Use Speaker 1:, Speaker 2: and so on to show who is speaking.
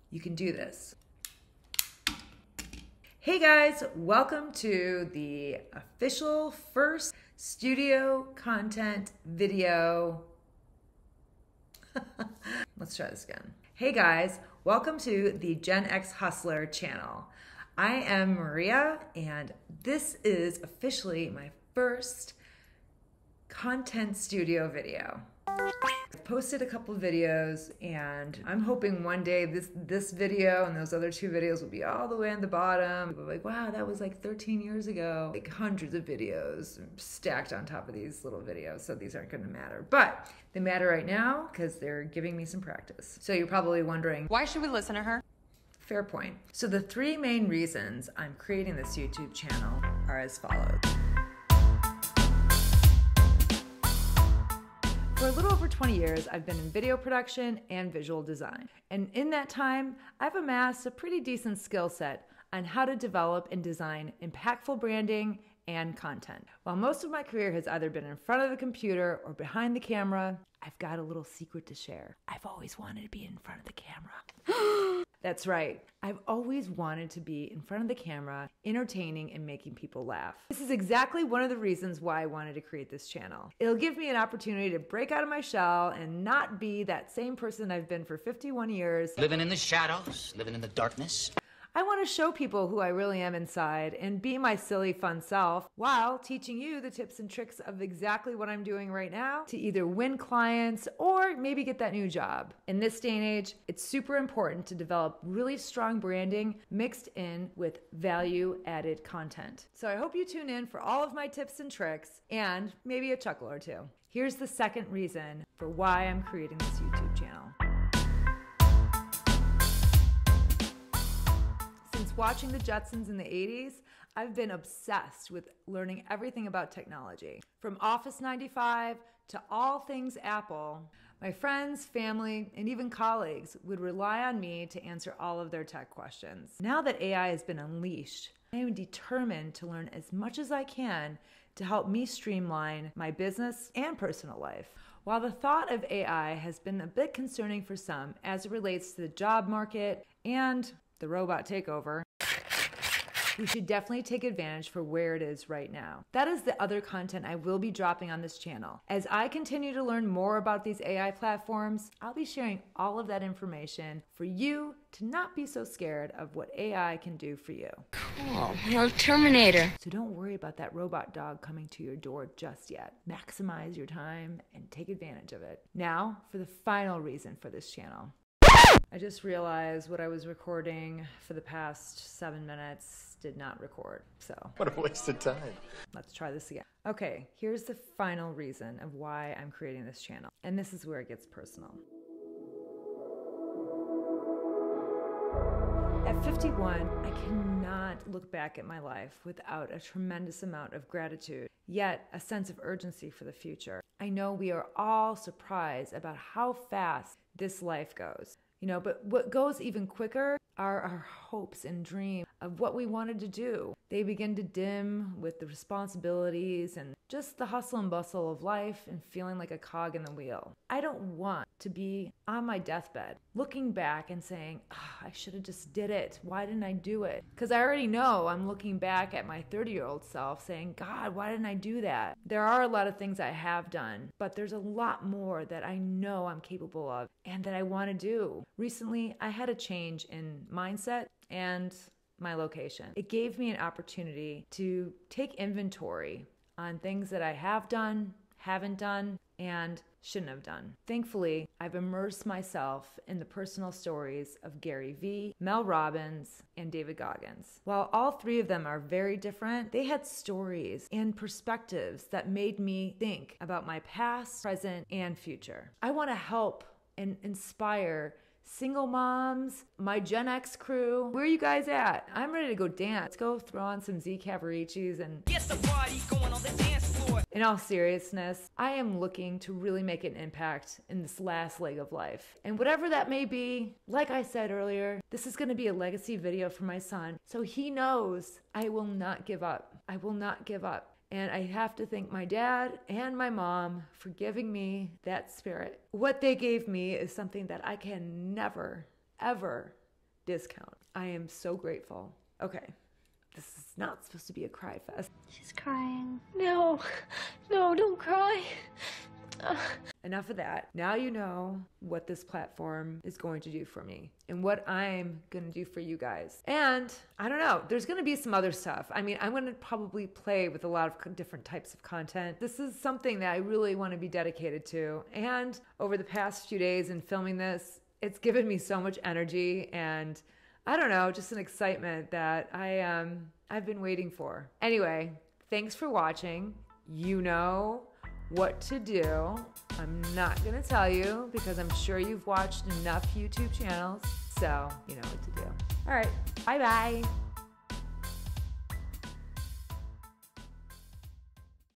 Speaker 1: You can do this. Hey guys, welcome to the official first studio content video. Let's try this again. Hey guys, welcome to the Gen X Hustler channel. I am Maria, and this is officially my first content studio video. I've posted a couple of videos, and I'm hoping one day this video and those other two videos will be all the way on the bottom. People are like, wow, that was like 13 years ago. Like hundreds of videos stacked on top of these little videos, so these aren't going to matter. But they matter right now because they're giving me some practice. So you're probably wondering,
Speaker 2: why should we listen to her?
Speaker 1: Fair point. So the three main reasons I'm creating this YouTube channel are as follows. For a little over 20 years, I've been in video production and visual design. And in that time, I've amassed a pretty decent skill set on how to develop and design impactful branding and content. While most of my career has either been in front of the computer or behind the camera, I've got a little secret to share. I've always wanted to be in front of the camera. That's right. I've always wanted to be in front of the camera, entertaining and making people laugh. This is exactly one of the reasons why I wanted to create this channel. It'll give me an opportunity to break out of my shell and not be that same person I've been for 51 years.
Speaker 3: Living in the shadows, living in the darkness.
Speaker 1: I want to show people who I really am inside and be my silly, fun self while teaching you the tips and tricks of exactly what I'm doing right now to either win clients or maybe get that new job. In this day and age, it's super important to develop really strong branding mixed in with value-added content. So I hope you tune in for all of my tips and tricks and maybe a chuckle or two. Here's the second reason for why I'm creating this YouTube channel. Since watching the Jetsons in the 80s, I've been obsessed with learning everything about technology. From Office 95 to all things Apple, my friends, family, and even colleagues would rely on me to answer all of their tech questions. Now that AI has been unleashed, I am determined to learn as much as I can to help me streamline my business and personal life. While the thought of AI has been a bit concerning for some as it relates to the job market and the robot takeover, we should definitely take advantage for where it is right now. That is the other content I will be dropping on this channel. As I continue to learn more about these AI platforms, I'll be sharing all of that information for you to not be so scared of what AI can do for you.
Speaker 4: Cool, no Terminator.
Speaker 1: So don't worry about that robot dog coming to your door just yet. Maximize your time and take advantage of it. Now for the final reason for this channel. I just realized what I was recording for the past 7 minutes did not record, so.
Speaker 5: What a waste of time.
Speaker 1: Let's try this again. Okay, here's the final reason of why I'm creating this channel, and this is where it gets personal. At 51, I cannot look back at my life without a tremendous amount of gratitude, yet a sense of urgency for the future. I know we are all surprised about how fast this life goes. But what goes even quicker are our hopes and dreams of what we wanted to do. They begin to dim with the responsibilities and just the hustle and bustle of life and feeling like a cog in the wheel. I don't want to be on my deathbed looking back and saying, I should have just did it. Why didn't I do it? Because I already know I'm looking back at my 30-year-old self saying, God, why didn't I do that? There are a lot of things I have done, but there's a lot more that I know I'm capable of and that I want to do. Recently, I had a change in mindset and my location. It gave me an opportunity to take inventory on things that I have done, haven't done, and shouldn't have done. Thankfully, I've immersed myself in the personal stories of Gary Vee, Mel Robbins, and David Goggins. While all three of them are very different, they had stories and perspectives that made me think about my past, present, and future. I want to help and inspire single moms, my Gen X crew. Where are you guys at? I'm ready to go dance. Let's go throw on some Z Cavaricis and get the party going on the dance floor. In all seriousness, I am looking to really make an impact in this last leg of life. And whatever that may be, like I said earlier, this is going to be a legacy video for my son. So he knows I will not give up. I will not give up. And I have to thank my dad and my mom for giving me that spirit. What they gave me is something that I can never, ever discount. I am so grateful. Okay, this is not supposed to be a cry fest.
Speaker 4: She's crying. No, don't cry.
Speaker 1: Enough of that. Now you know what this platform is going to do for me and what I'm going to do for you guys. And I don't know, there's going to be some other stuff. I mean, I'm going to probably play with a lot of different types of content. This is something that I really want to be dedicated to. And over the past few days in filming this, it's given me so much energy and I don't know, just an excitement that I've been waiting for. Anyway, thanks for watching. You know what to do. I'm not gonna tell you because I'm sure you've watched enough YouTube channels, so you know what to do. All right, bye-bye.